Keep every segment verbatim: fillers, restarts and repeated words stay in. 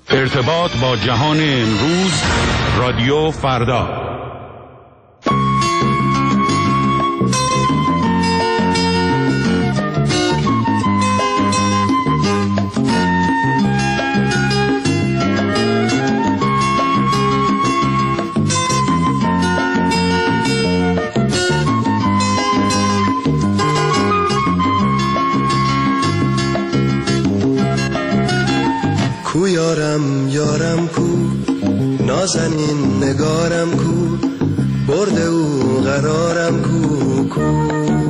ارتباط با جهان امروز، رادیو فردا. کو یارم یارم کو، نازنین نگارم کو، برده او قرارم کو کو.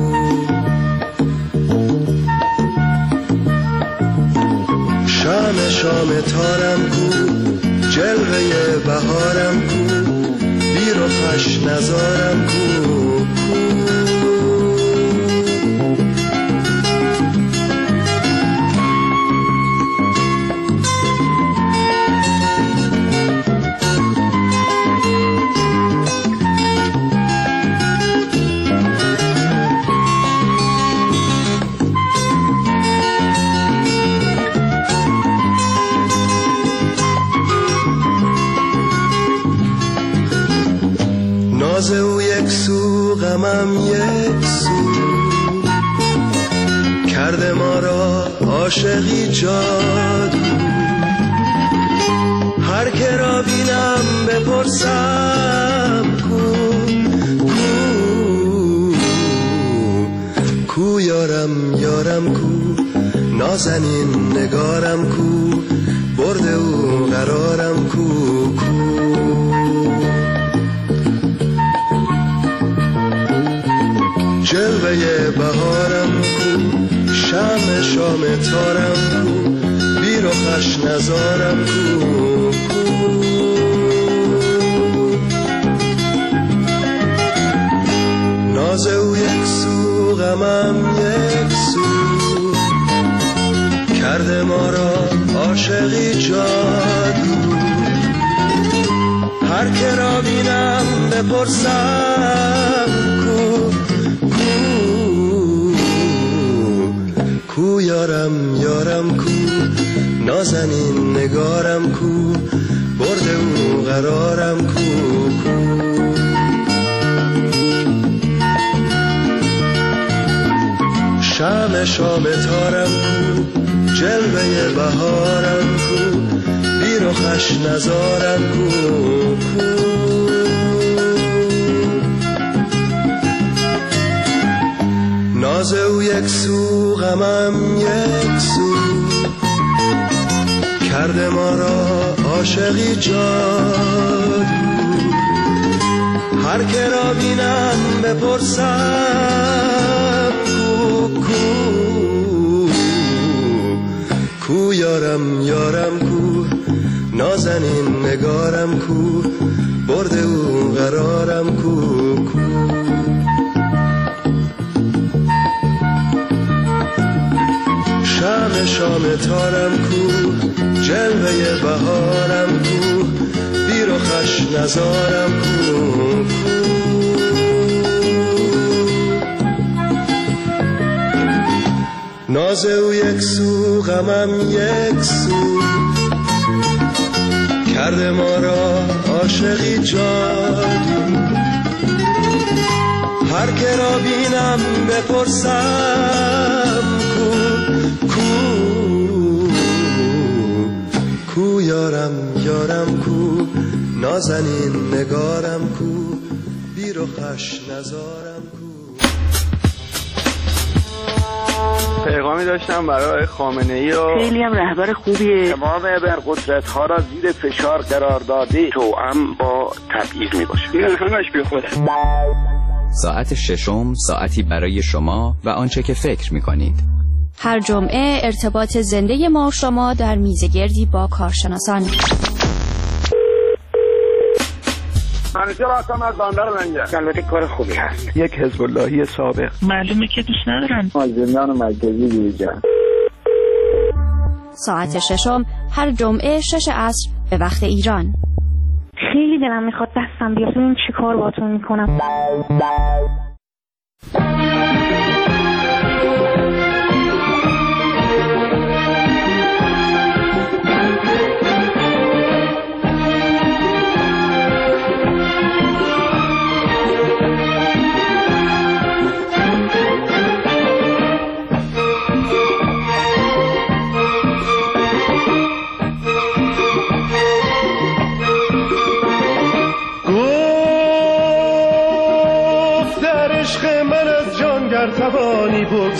شام شام تارم کو، جلوه بهارم کو، بیر و خوش نزارم کو کو. ناز او یک سو غمم یک سو، کرده ما را عاشقی جادو. هر که را بینم بپرسم کو کو کو یارم یارم کو، نازنین نگارم کو، برده او قرارم کو کو. جلوه بهارم کو، شم شام تارم کو، بیر و خوش نزارم کو کو. ناز او یک سو غمم یک سو، کرده ما را عاشقی جادو. هر که را بینم بپرسم کو کو یارم یارم کو، نازنین نگارم کو، برده او قرارم کو کو. شم شام تارم کو، جلوه بهارم کو، بیر و خوش نزارم کو کو. ناز او یک سو غمم یک سو، کرده ما را عاشقی جادو. هر که را بینم بپرسم کو کو کو یارم یارم کو، نازنین نگارم کو، برده او قرارم کو کو. شام شام تارم کو، جلوه بهارم کو، بیر و خوش نزارم کو کو. ناز او یک سو غمم یک سو، کرده ما را عاشقی جادو. هر که را بینم بپرسم کو کو کو یارم یارم کو، نازنین نگارم کو، بیر و خوش نزارم کو. پیغامی داشتم برای خامنه‌ای و خیلی هم رهبر خوبیه. تمام ابرقدرت ها را زیر فشار قرار داده، توأم با تبعیض می باشه. این همش بی خوده. ساعت ششم، ساعتی برای شما و آنچه که فکر می کنید. هر جمعه ارتباط زنده ما و شما در میزگردی با کارشناسان. منیجر هستم از بندر منجر. البته کار خوبی هست. یک حزب اللهی سابق. معلومه که دوست ندارن. از زندان مرکزی بیرون. ساعت ششم هر جمعه شش عصر به وقت ایران. خیلی دلم میخواد دستم بیاد ببینم چی کار باهاتون میکنم.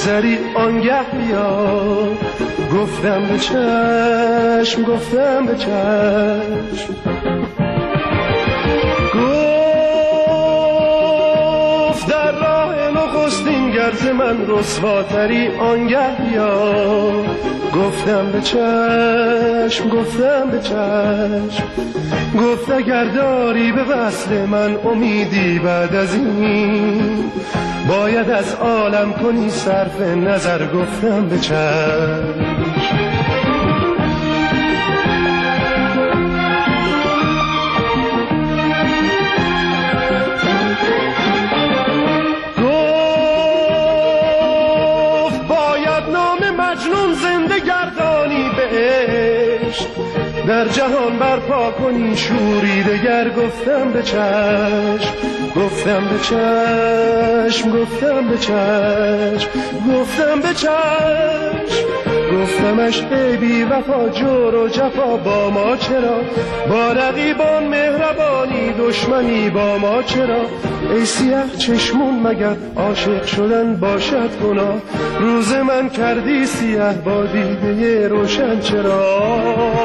بگذری آنگه بیا. گفتم به چشم گفتم به چشم گفت در راه نخستین گرز من رسواتری آنگه بیا. گفتم به چشم گفتم به چشم گفت اگر داری به وصل من امیدی بعد از این باید از عالم کنی صرف نظر. گفتم به چشم در جهان برپا کنی شوری دگر. گفتم به چشم گفتم به چشم گفتم به چشم گفتم به چشم گفتمش ای بی وفا جور و جفا با ما چرا؟ با رقیبان مهربانی دشمنی با ما چرا؟ ای سیاه چشمون مگر عاشق شدن باشد گناه؟ روز من کردی سیاه با دیده روشن چرا؟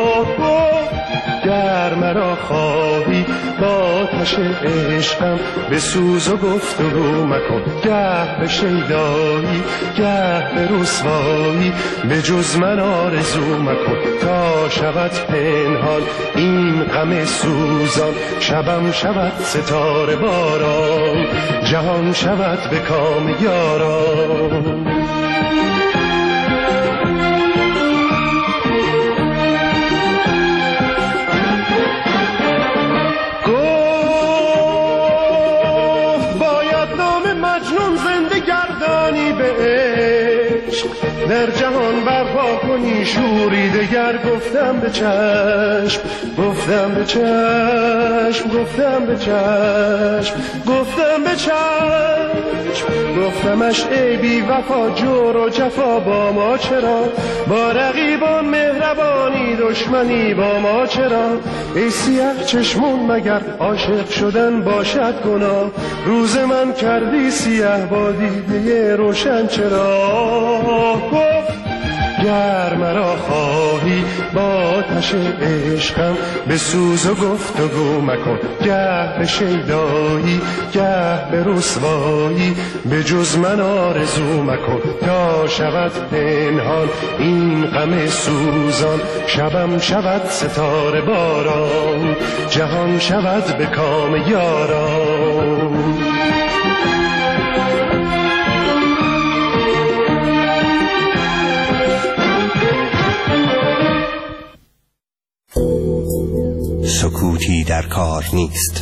گر مرا خواهی با آتش عشقم به سوز و گفتگو مکن. گه به شیدایی گه به رسوایی به جز من آرزو مکن. تا شود پنهان این غم سوزان شبم شود ستاره باران جهان شود به کام یاران. در جهان برپا کنی شوری دگر. گفتم به چشم گفتم به چشم گفتم به چشم گفتم به چشم گفتمش ای بی وفا جور و جفا با ما چرا؟ با رقیبان مهربانی دشمنی با ما چرا؟ ای سیاه چشمون مگر عاشق شدن باشد گناه؟ روز من کردی سیاه با دیده روشن چرا؟ گفت گر مرا خواهی با آتش عشقم به سوز و گفتگو مکن. گه به شیدایی گه به رسوایی به جز من آرزو مکن. تا شود پنهان این غم سوزان شبم شود ستاره باران جهان شود به کام یاران. سکوتی در کار نیست.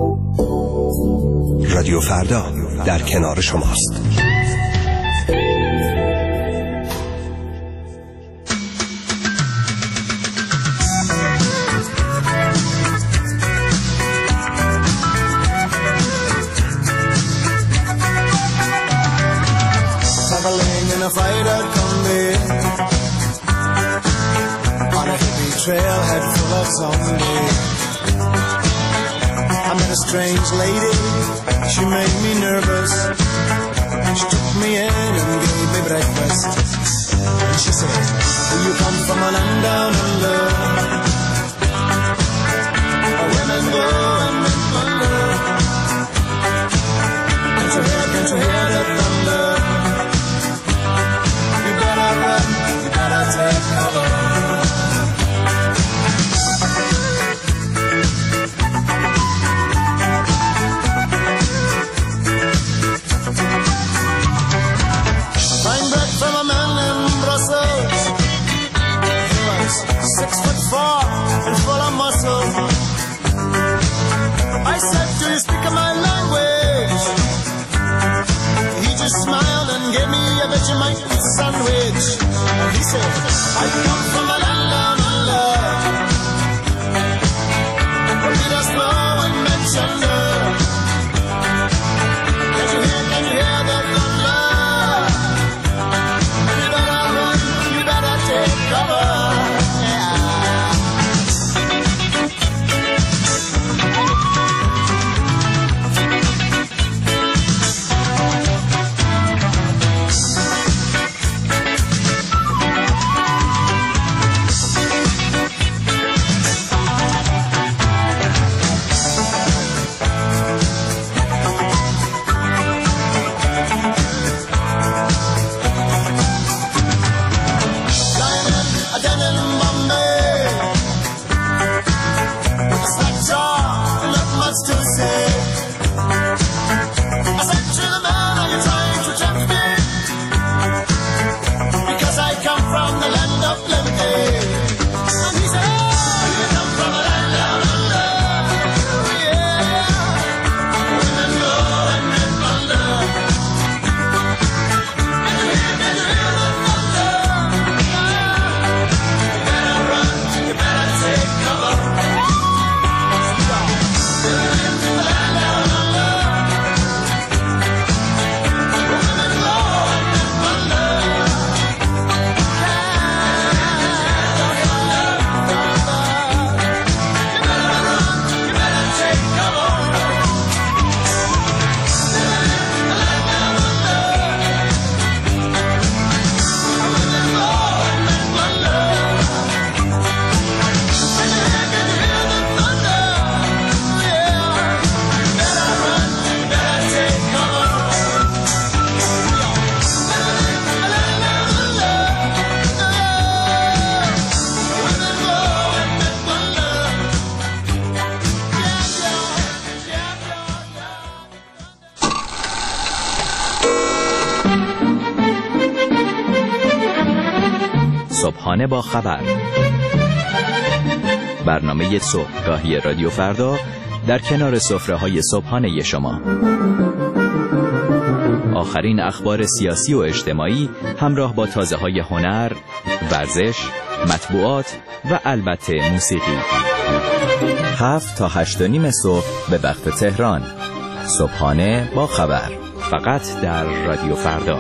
رادیو فردا در کنار شماست. Traveling in a freighter combi on a hippie trailhead full of zombies. I met a strange lady, she made me nervous. She took me in and gave me breakfast. And she said, do you come from a land down under? Where women go and men wonder. Can't you hear, can't you hear the thunder? You better run, you better take cover. Six foot four and full of muscle. I said, do you speak my language? He just smiled and gave me a Vegemite sandwich. And he said, I come from a land down under. Where we just know and mention her. Can you hear, can you hear the thunder? You better run, you better take cover. صبحانه با خبر، برنامه صبحگاهی رادیو فردا در کنار سفره‌های صبحانه شما. آخرین اخبار سیاسی و اجتماعی همراه با تازه‌های هنر، ورزش، مطبوعات و البته موسیقی. هفت تا هشت و نیم صبح به وقت تهران. صبحانه با خبر، فقط در رادیو فردا.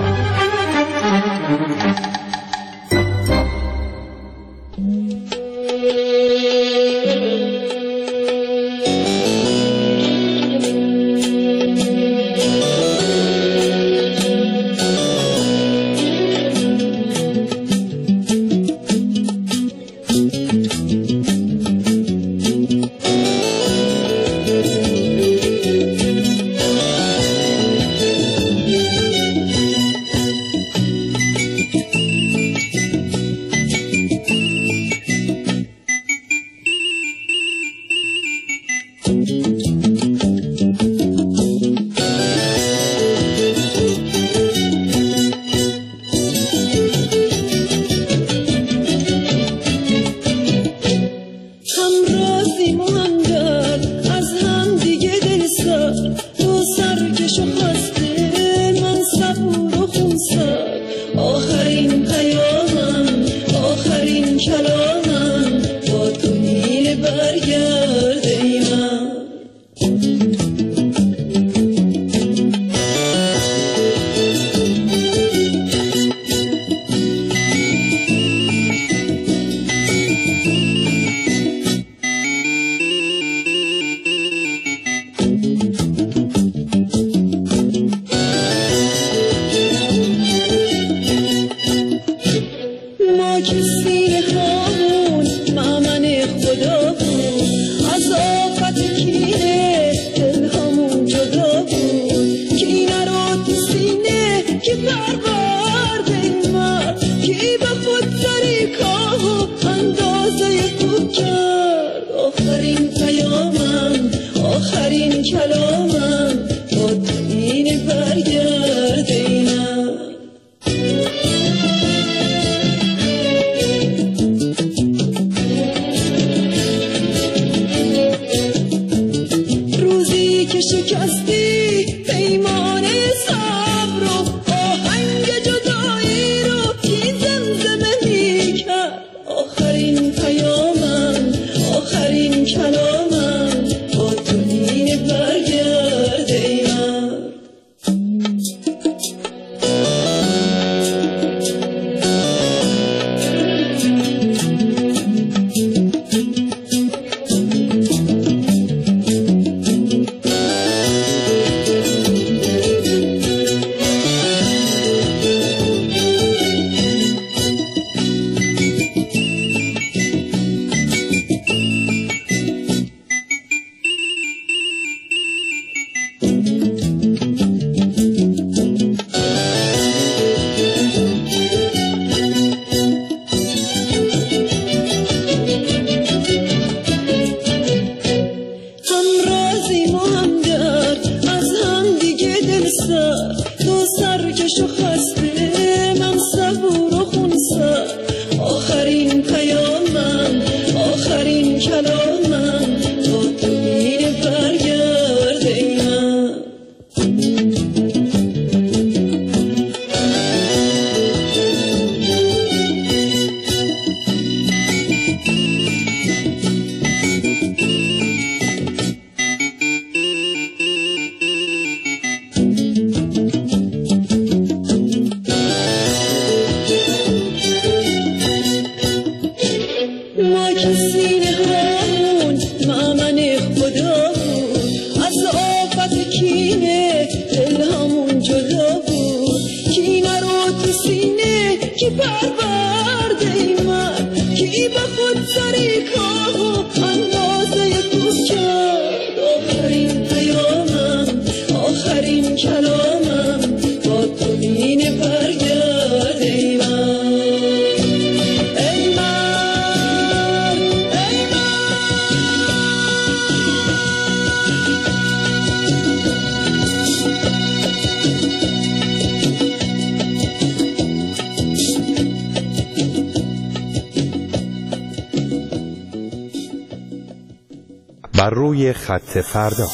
بر روی خط فردا.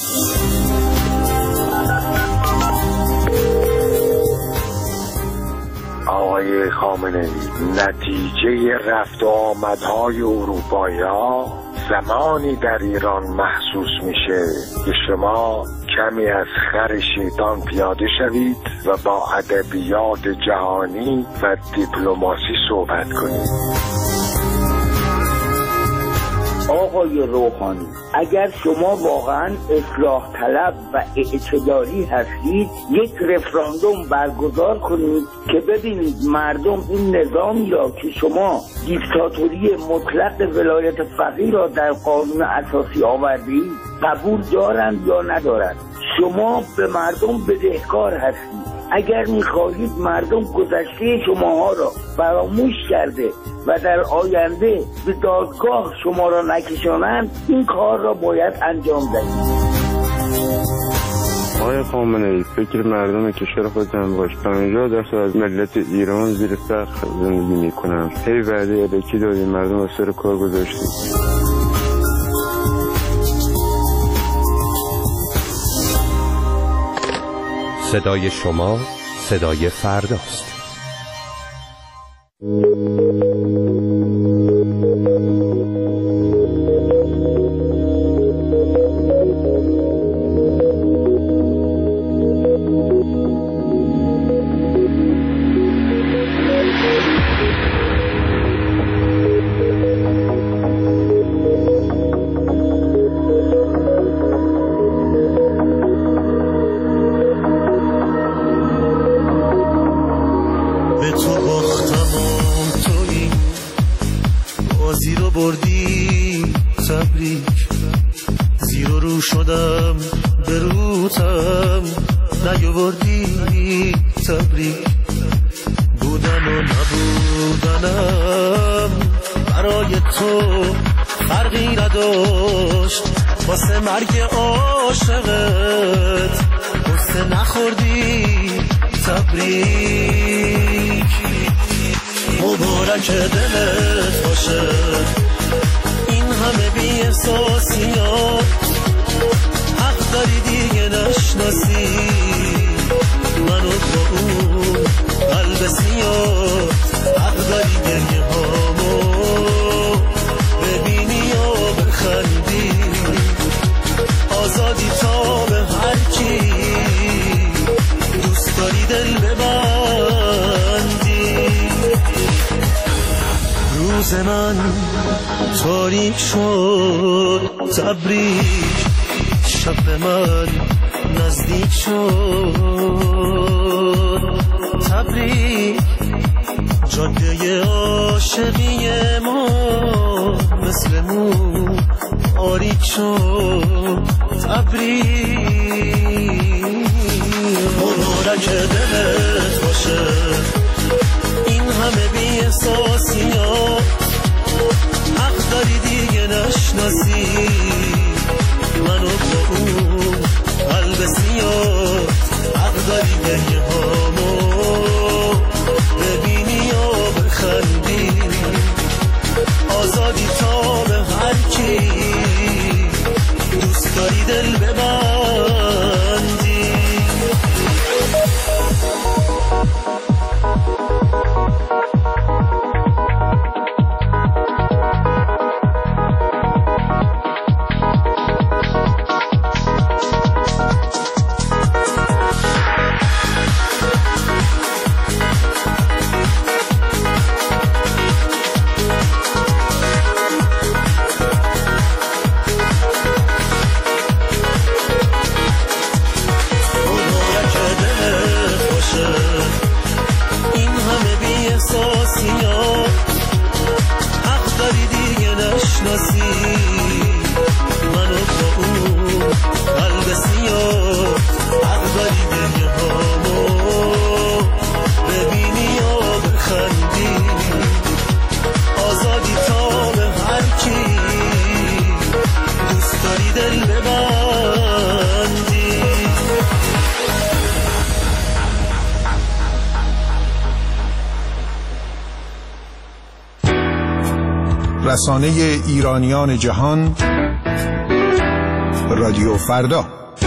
آقای خامنه‌ای، نتیجه رفت و آمدهای اروپایی‌ها زمانی در ایران محسوس میشه که شما کمی از خر شیطان پیاده شوید و با ادبیات جهانی و دیپلماسی صحبت کنید. آقای روحانی، اگر شما واقعا اصلاح طلب و اعتدالی هستید، یک رفراندوم برگزار کنید که ببینید مردم این نظامی را که شما دیکتاتوری مطلق ولایت فقیه را در قانون اساسی آوردید قبول دارند یا ندارند. شما به مردم بدهکار هستید. اگر میخواهید مردم گذشته شماها را فراموش کرده و در آینده به دادگاه شما را نکشانند، این کار را باید انجام دهید. آقای خامنه‌ای، فکر مردم کشور خودتان باش. پنجاه درصد از ملت ایران زیر سقف زندگی میکنند. هی وعده الکی دادید، مردم از سر کار گذاشتید. صدای شما صدای فرداست. من تاریک شد تبریک، شب من نزدیک شد تبریک، جاده عاشقی ما مثل مو آریک شد تبریک. مبارک دلت باشه این همه بی احساسی ها، حق داری دیگه نشناسی منو با اون قلب سیاه، حق داری گریه هامو ببینی یا بخندی، آزادی تا به هر کی دوست داری دل ببندی. رسانه ایرانیان جهان رادیو فردا.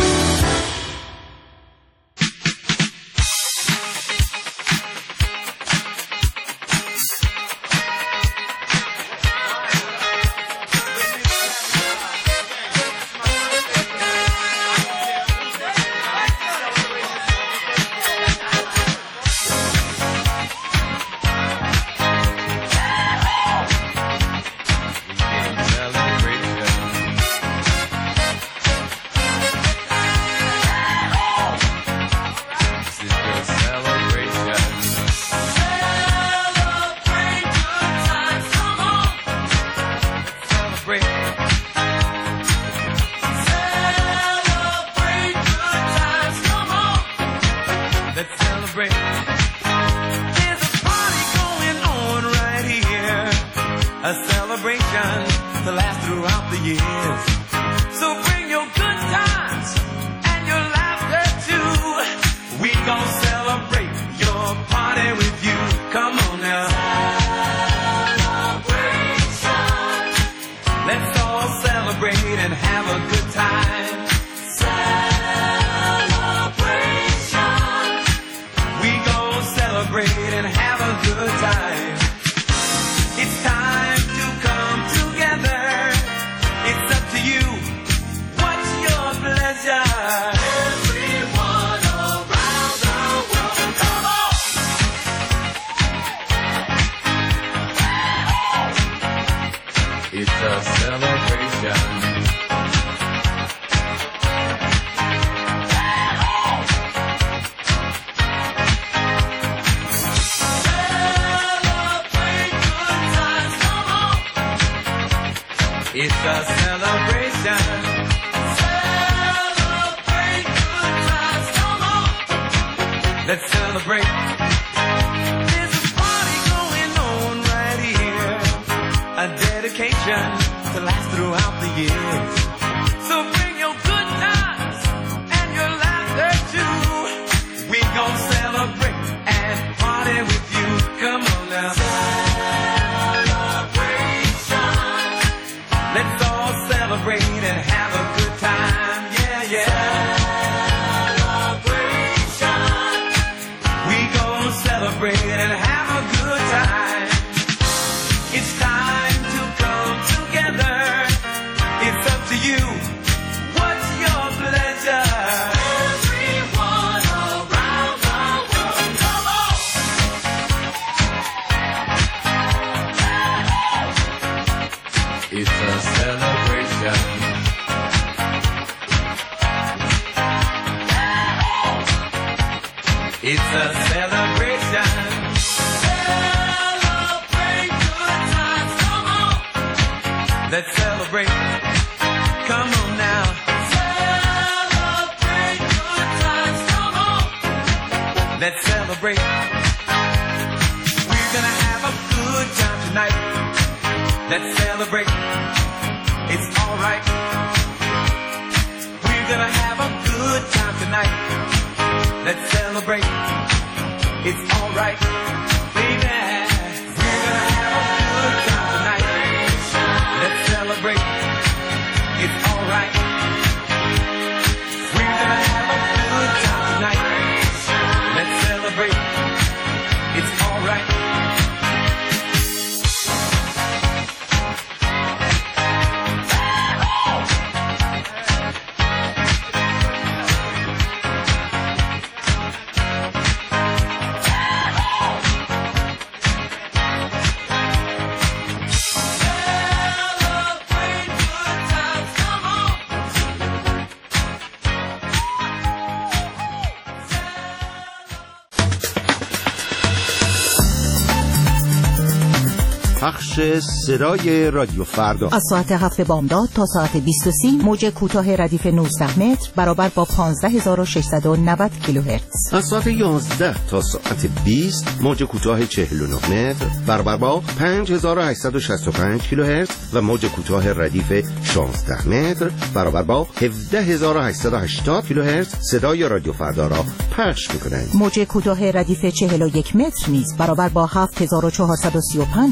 پخش صدای رادیو فردا از ساعت هفت بامداد تا ساعت بیست و سه موج کوتاه ردیف نوزده متر برابر با پانزده هزار و ششصد و نود کیلوهرتز. از ساعت یازده تا ساعت بیست موج کوتاه چهل و نه متر برابر با پنج هزار و هشتصد و شصت و پنج کیلوهرتز و موج کوتاه ردیف شانزده متر برابر با هفده هزار و هشتصد و هشتاد کیلوهرتز صدای رادیو فردا را پخش می‌کنند. موج کوتاه ردیف چهل و یک متر نیز برابر با هفت هزار و چهارصد و سی و پنج کیلوهرتز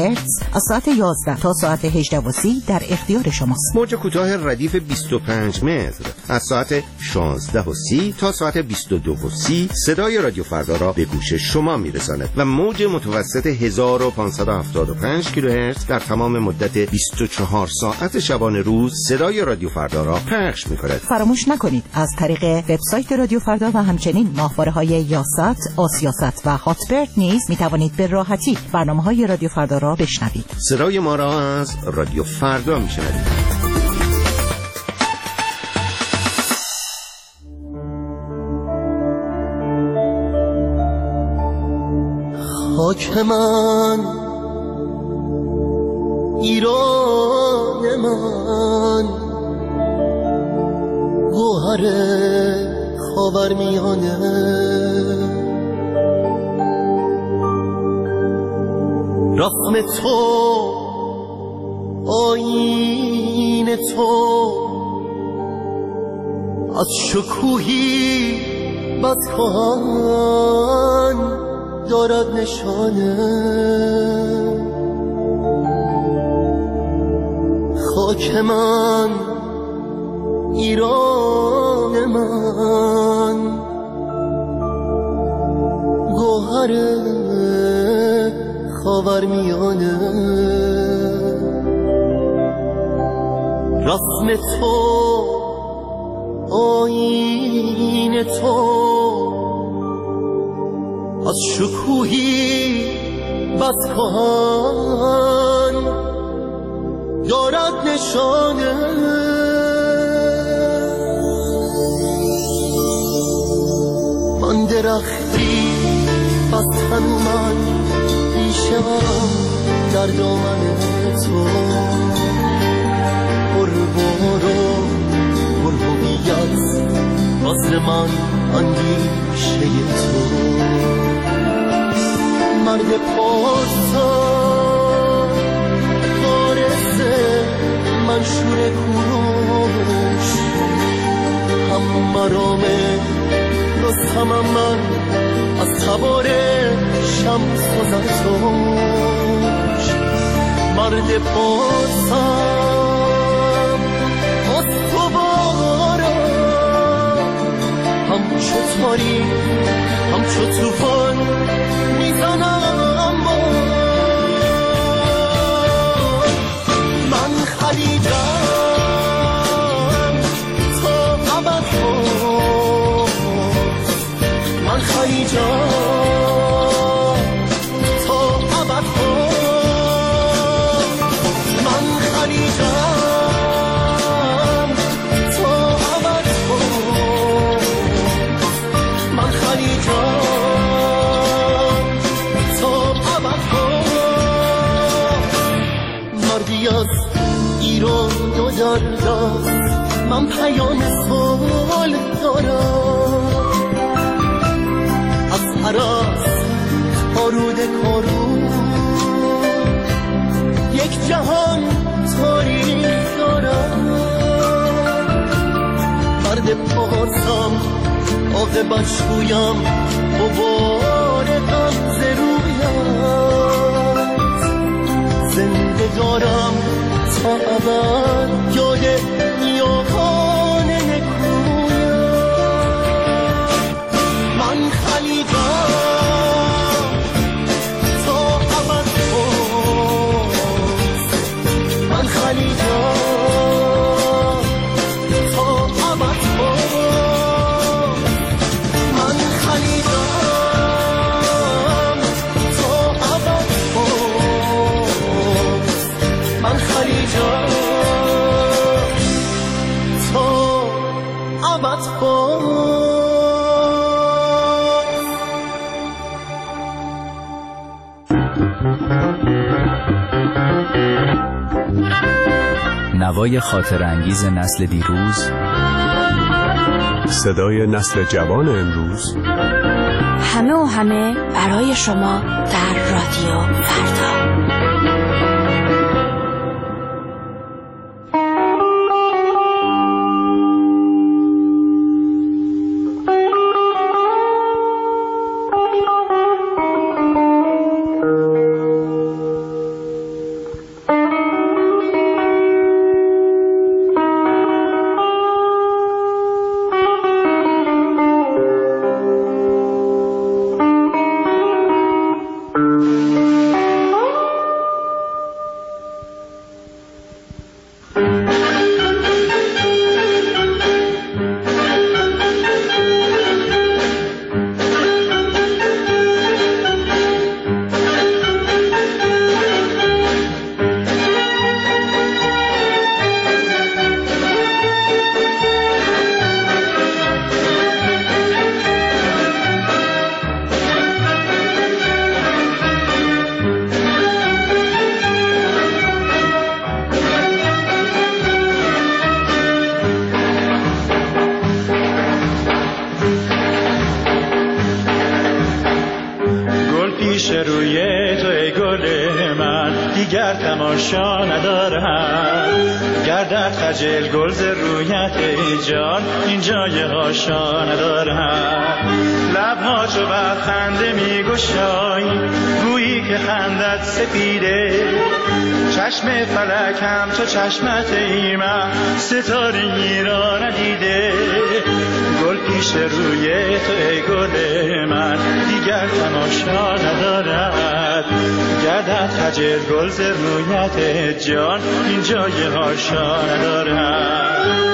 کیلوهرتز از ساعت یازده تا ساعت هجده و سی در اختیار شماست. موج کوتاه ردیف بیست و پنج متر از ساعت شانزده و سی تا ساعت بیست و دو و سی صدای رادیو فردا را به گوش شما میرساند و موج متوسط هزار و پانصد و هفتاد و پنج کیلوهرتز در تمام مدت بیست و چهار ساعت شبانه روز صدای رادیو فردا را پخش می‌کند. فراموش نکنید از طریق وبسایت رادیو فردا و همچنین ماهواره‌های یاست، آسیاست و هاتبرد نیز می‌توانید به راحتی برنامه‌های رادیو فردا را بشنوید. صدای ما را از رادیو فردا می‌شنوید. خاک من ایران من گوهر خاورمیانه رسم تو آیین تو از شکوهی بس کهن دارد نشانه خاک من ایران من گوهر خاورمیانه رسم تو آیین تو از شکوهی بس کهن دارد نشانه من درختی بس تنومن پیشم در دامن تو پربار و پرهویت وصل من اندیشه تو مرد پارسان وارثه منشور کوروش هم مرامه رستمم من از تبار شمس و زرتوش مرد پارسان استوارم همچو تاریک همچو توفان میزنم من خلیجم تا ابد من خلیجم تا ابد من خلیجم تا ابد من خلیجم مردی از ایران دو در دست من پیام صلح دارم از هراس آرود کارو یک جهان تاریخ دارم مرد پاسم عاقبت شویم غبار غمزه رویم زنده دارم تا ابد یاد نیاکان نکویم من خلیجم تا ابد باز من خلیجم تا ابد باز من خلیجم تا ابد باز من خلیجم تا ابد باز نوای خاطر انگیز نسل دیروز، صدای نسل جوان امروز، همه و همه برای شما در رادیو فردا. دیگر تماشا ندارد. گردد خجل گل ز رویت ای جان این جای هاشا ندارد. لبها چو بر خنده می گشایی گویی که خندت سپیده. چشم فلک هم چو چشمت ای من ستاره‌ای را ندیده. گل پیش روی تو ای گل من دیگر تماشا ندارد. گردد خجل گل ز رویت جان این جای هاشا ندارد.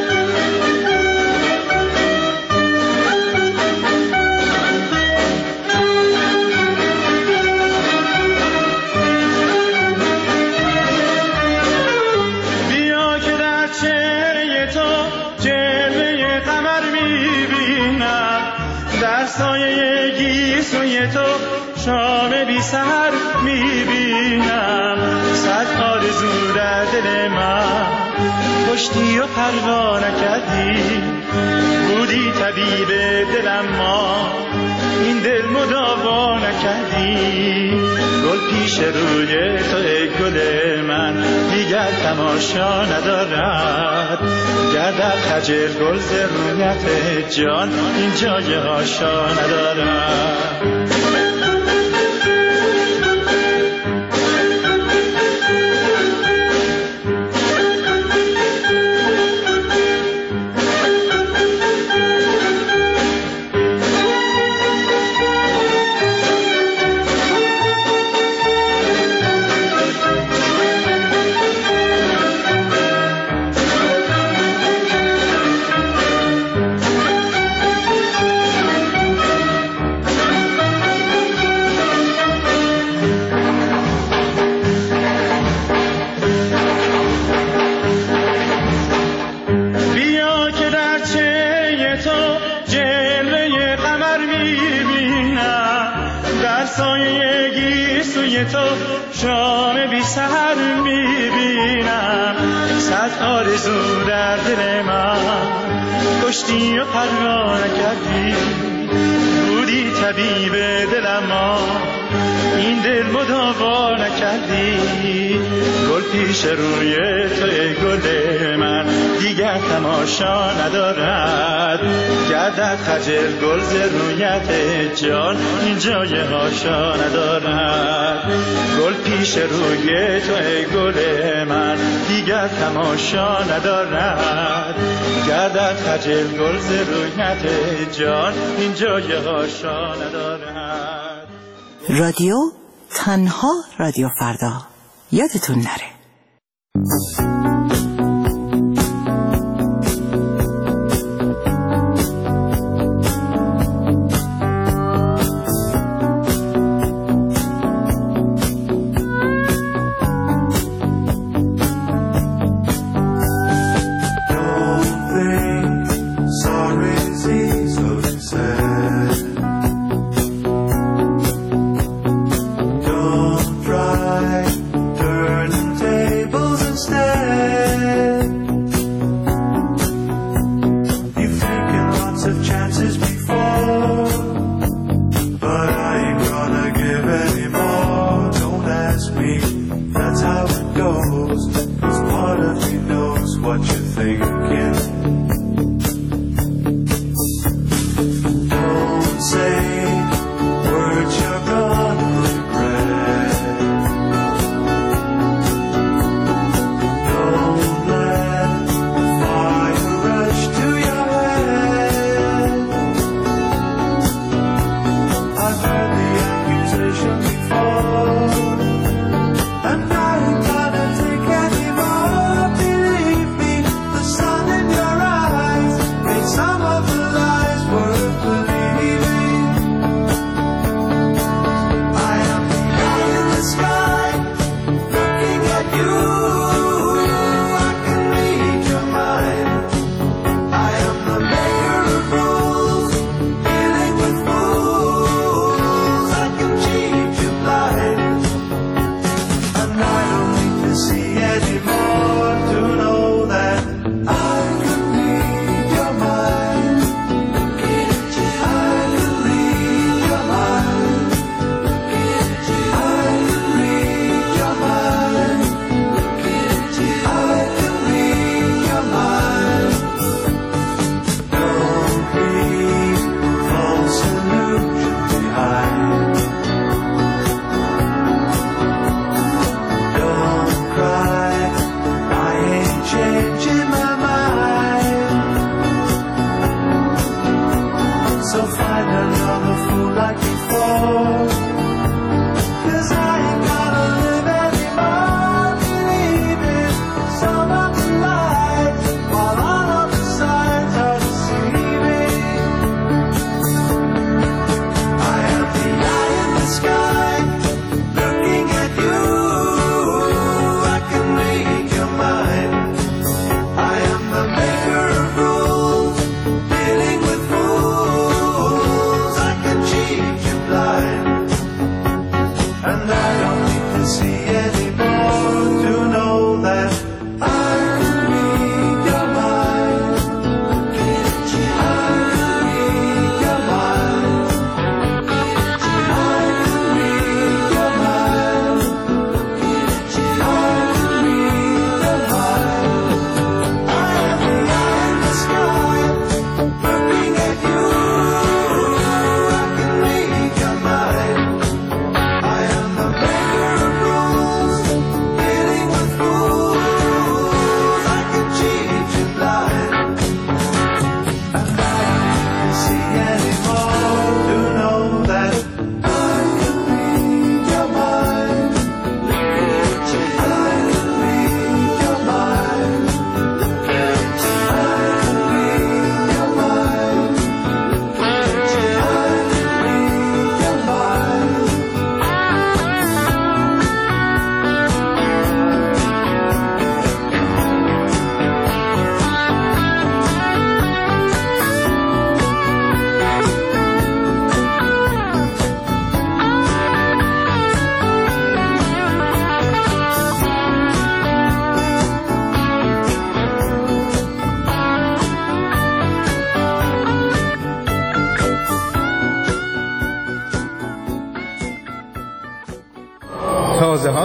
سایه گیسوی تو شام بی سحر میبینم. صد آرزو در دل من کشتی و پروا نکردی. بودی طبیب دلم ما این دل مداوا نکردی. گل پیش روی تو ای گل من دیگر تماشا ندارد. گردد خجل گل ز رویت جان این جای هاشا ندارد. تو شام بی سحر میبینم. صد آرزو در دل من کشتی و پروا نکردی. بودی طبیب دلم ما این دل مداوا نکردی. گل پیش روی تو ای گل من دیگر تماشا ندارد. گردد خجل گل ز رویت جان این جای هاشا ندارد. گل پیش روی تو ای گل من دیگر تماشا ندارد. گردد خجل گل ز رویت جان این جای هاشا ندارد. رادیو تنها رادیو فردا یادتون نره.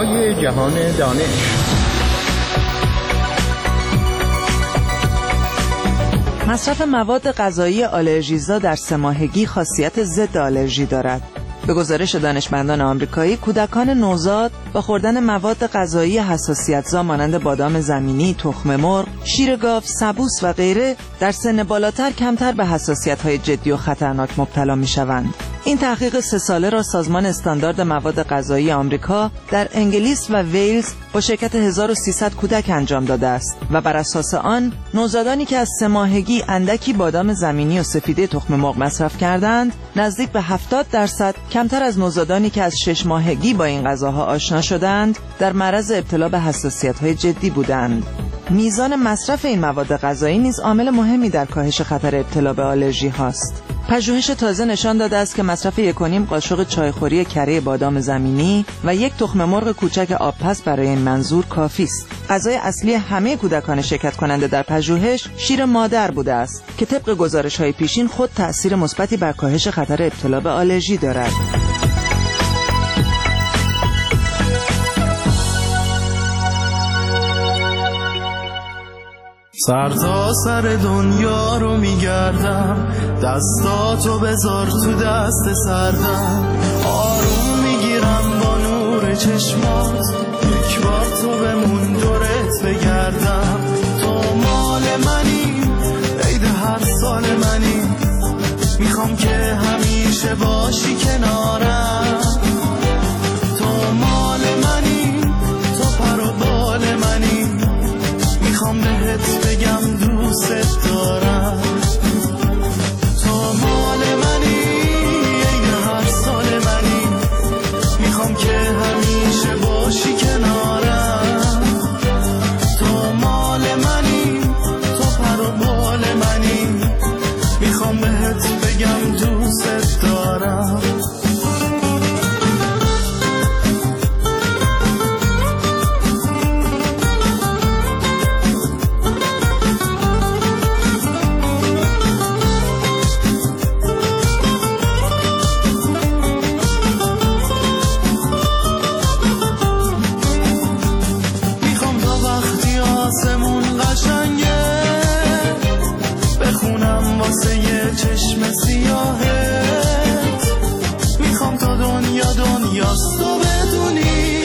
خبرهای جهان دانش. مصرف مواد غذایی آلرژیزا در سه ماهگی خاصیت ضد آلرژی دارد. به گزارش دانشمندان آمریکایی، کودکان نوزاد با خوردن مواد غذایی حساسیت‌زا مانند بادام زمینی، تخم مرغ، شیر گاو، سبوس و غیره در سن بالاتر کمتر به حساسیت‌های جدی و خطرناک مبتلا می‌شوند. این تحقیق سه ساله را سازمان استاندارد مواد غذایی آمریکا در انگلیس و ویلز با شرکت هزار و سیصد کودک انجام داده است و بر اساس آن نوزادانی که از سه ماهگی اندکی بادام زمینی و سفیده تخم مرغ مصرف کردند نزدیک به هفتاد درصد کمتر از نوزادانی که از شش ماهگی با این غذاها آشنا شدند در معرض ابتلا به حساسیت‌های جدی بودند. میزان مصرف این مواد غذایی نیز عامل مهمی در کاهش خطر ابتلا به آلرژی هاست. پژوهش تازه نشان داده است که مصرف یک و نیم قاشق چایخوری کره بادام زمینی و یک تخم مرغ کوچک آبپز برای این منظور کافی است. غذای اصلی همه کودکان شرکت کننده در پژوهش شیر مادر بوده است که طبق گزارش‌های پیشین خود تأثیر مثبتی بر کاهش خطر ابتلا به آلرژی دارد. سر تا سر دنیا رو میگردم، دستاتو بذار تو دست سردم، آروم میگیرم با نور چشمات، یک بار تو بمون دورت بگردم. تو مال منی، عید هر سال منی، میخوام که همیشه باشی کنارم. تو مال منی، تو پر و بال منی، میخوام بهت بگم دوست دارم. تو مال منی، عین هر سال منی، میخوام که همیشه باشی کنارم. تو مال منی، تو پر و بال منی، میخوام بهت بگم دوست دارم. چشم سیاهت میخوام تا دنیا دنیاست و بدونی،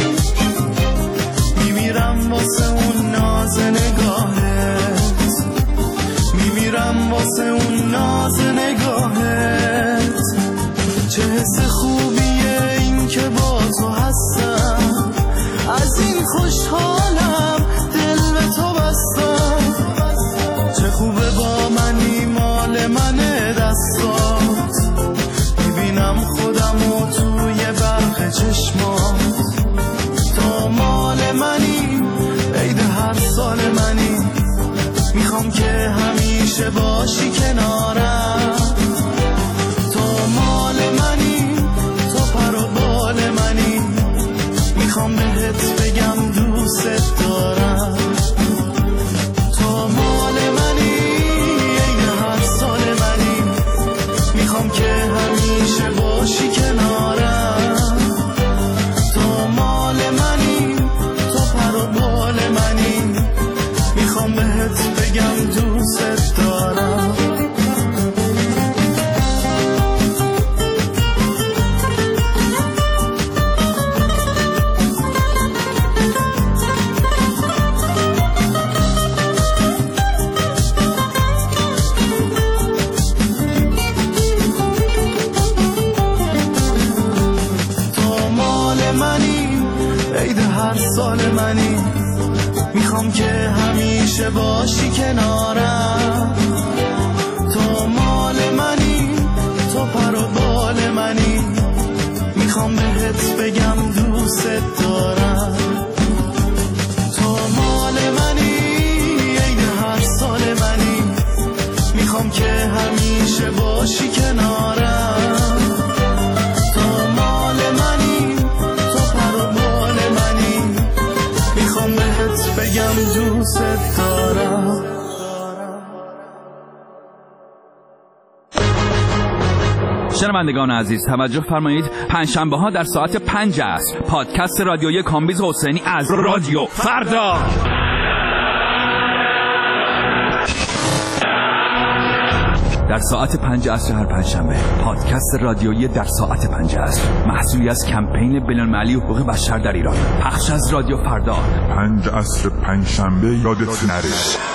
میمیرم واسه اون ناز نگاهت، میمیرم واسه اون ناز نگاهت. چه حس خوبیه این که با تو هستم، از این خوشحالم دل به تو بستم. چه خوبه با منی، مال منه دستات، میبینم خودمو توی برق چشمات. تو مال منی، عید هر سال منی، میخوام که همیشه باشی کنارم. تو مال منی، تو پر و بال منی، میخوام بهت بگم دوست دارم. تو مال منی، میخوام که همیشه باشی کنارم. تو مال منی، تو پر و بال منی، میخوام بهت بگم دوست دارم. سال منی، میخوام که همیشه باشی کنارم. تو مال منی، تو پر و بال منی، میخوام بهت بگم دوست دارم. تو مال منی، عین هر سال منی، میخوام که همیشه باشی کنارم. تو مال منی، تو پر و بال منی، میخوام بهت بگم دوست دارم. شنوندگان عزیز توجه فرمایید، پنجشنبه ها در ساعت پنج عصر پادکست رادیویی کامبیز حسینی از رادیو فردا. در ساعت پنج عصر هر پنجشنبه پادکست رادیویی در ساعت پنج عصر، محصولی از کمپین بین‌المللی حقوق بشر در ایران، پخش از رادیو فردا. پنج عصر پنجشنبه یادت نره.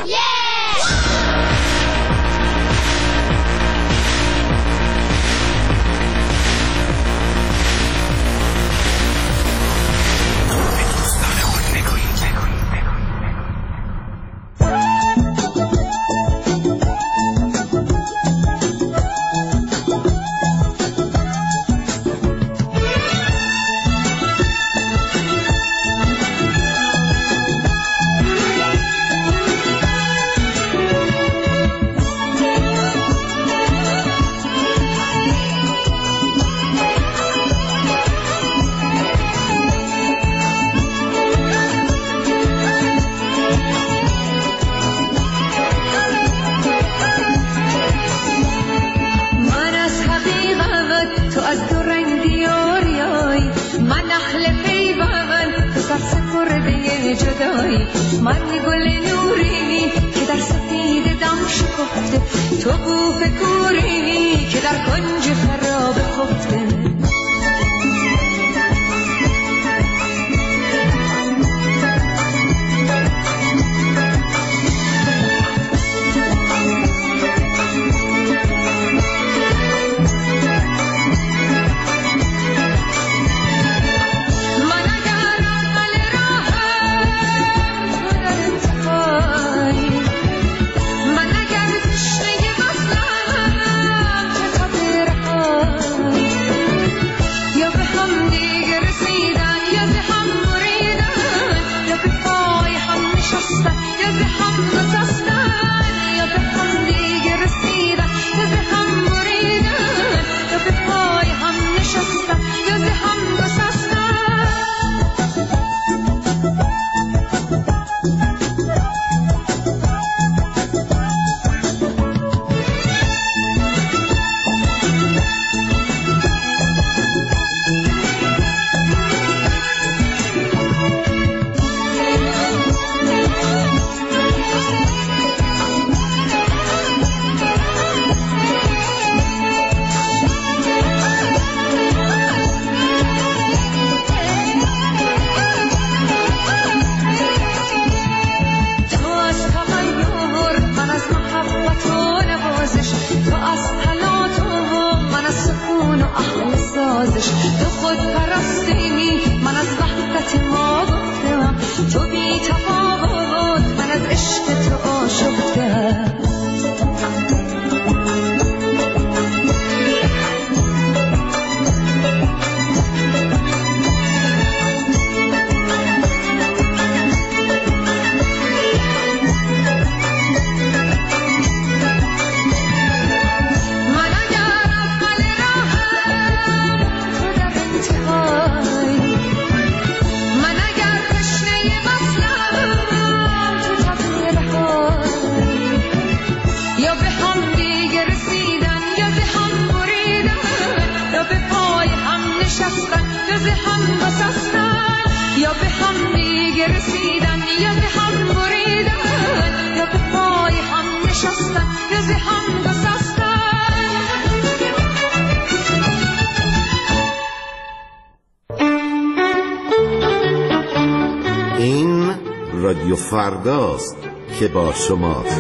این رادیو فرداست که با شماست.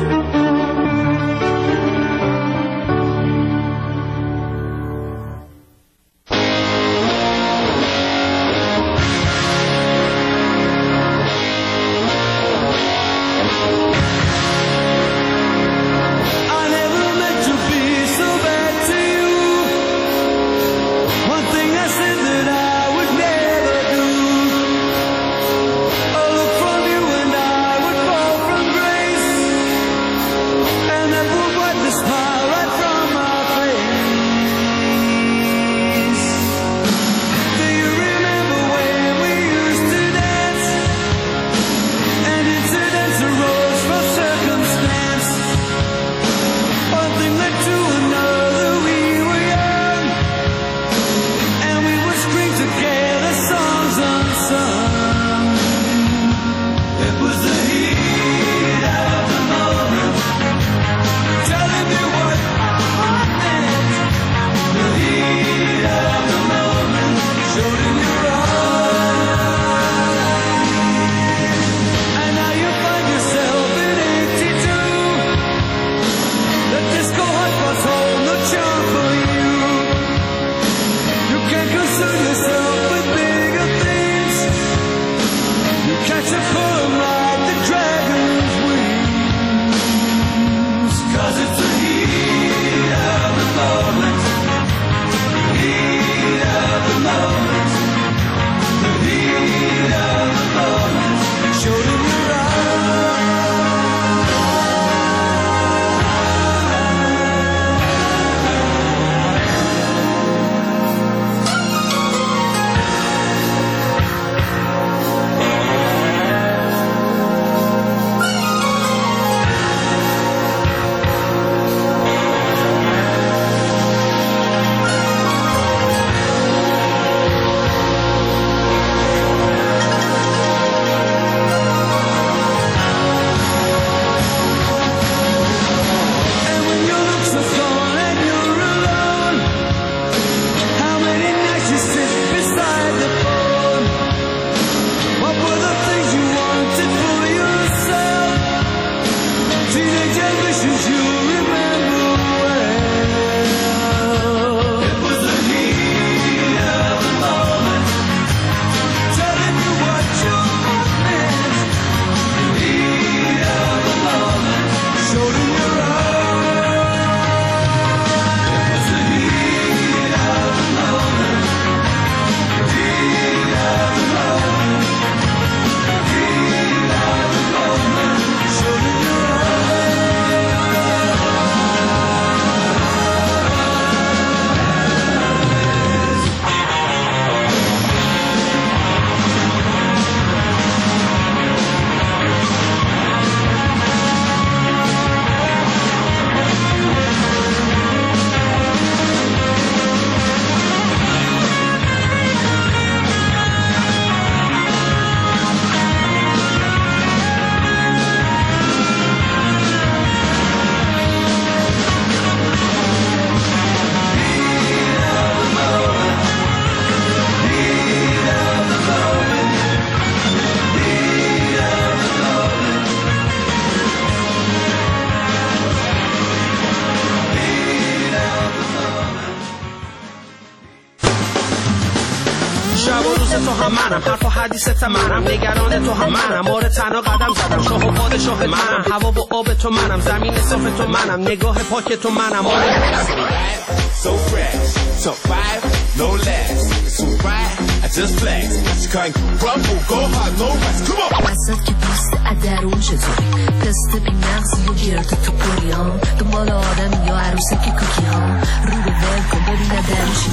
تو هم منم، حرف و حدیثت منم، نگران تو هم منم، آره تنها قدم زدم، شاه و پادشاه منم، هوا و آب تو منم، زمین صاف تو منم، نگاه پاک تو منم. آره so fresh, top five, no less. So right, I just flex. She can't crumble, go hard, no rest. Come on. وسط که پوست ادرون چطوری پست بی مغزی و گرد تو پوریان دنبال آدم یا عروسه که کوکی ها رو به ول کن ببین ادرونش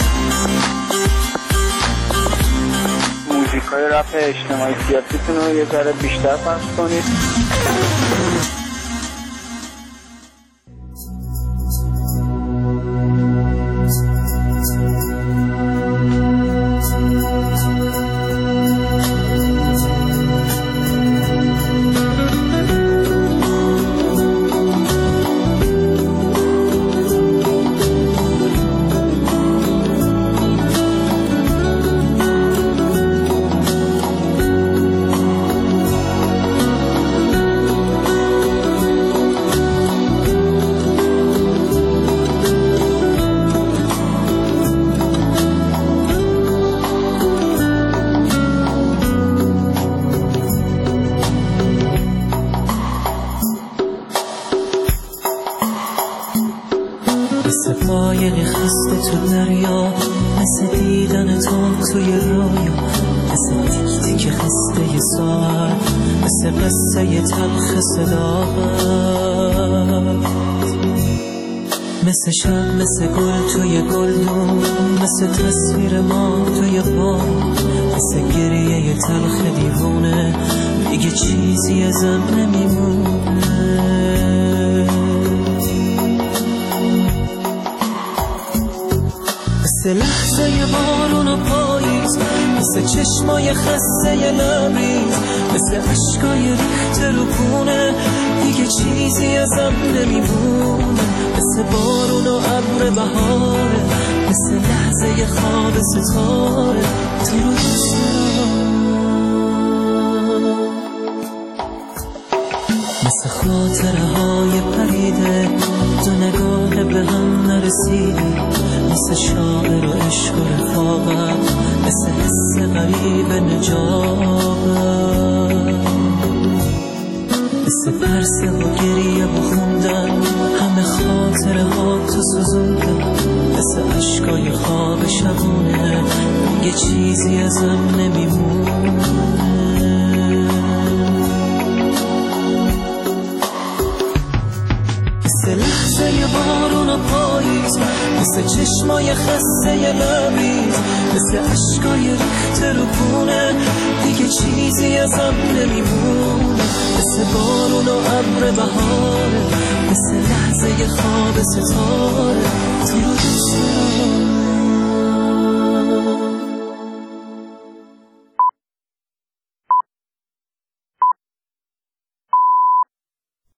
موزیکای رپ اجتماعی سیاسیتون رو یه ذره بیشتر پخش کنید. مثل شب مثل گل توی گلدون مثل تصویر ما توی پا مثل گریه تلخ دیوونه دیگه چیزی ازم نمیمونه مثل لحظه بارون و پاییز مثل چشمای خسته لبریز مثل عشقای ریخته رو پونه دیگه چیزی ازم نمیمونه مثل بارون و ابر بهاره مثل لحظه خواب ستاره تو رو دوست دارم مثل خاطره های پریده تو نگاه به هم نرسیدی مثل شاعر و عشق و رفاقت مثل حس غریب نجابت مثل پرسه و گریه و خوندن همه خاطره ها تو سوزوندن مثل عشقای خواب شبونه یه چیزی ازم نمیمونه مثل لحظه بارون و پاییز مثل چشمای خسته لبریز مثل عشقای ریخته رو پونه دیگه چیزی ازم نمیمونه مثل بارون و ابر بهاره مثل لحظه خواب ستاره تو رو دوست دارم